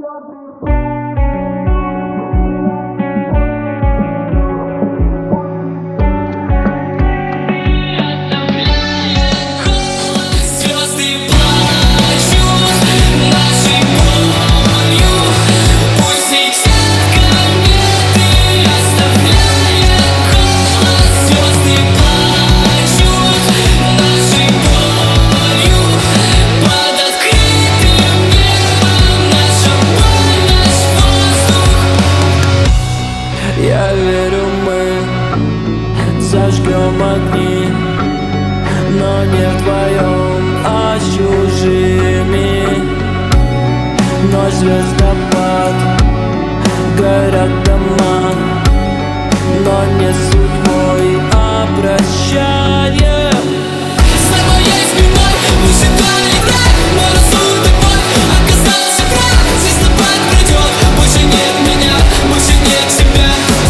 Я верю, мы зажгем огни, но не вдвоем, а с чужими. Но звездопад, горят дома, но не судьбой, а прощание. С моей спиной высчитали край, но рассудок мой оказался прав. Звездопад придет, больше нет меня, больше нет тебя.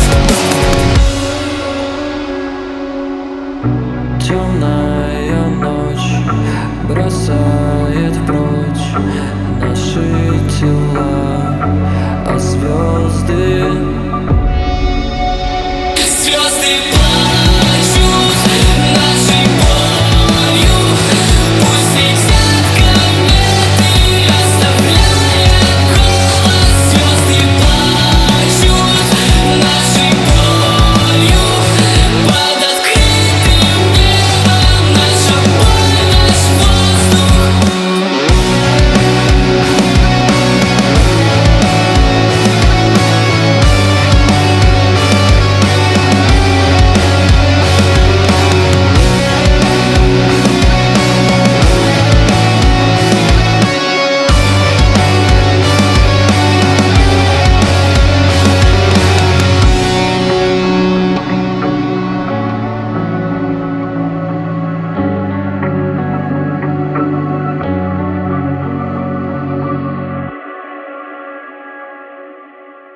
Темная ночь бросает прочь наши тела, а звезды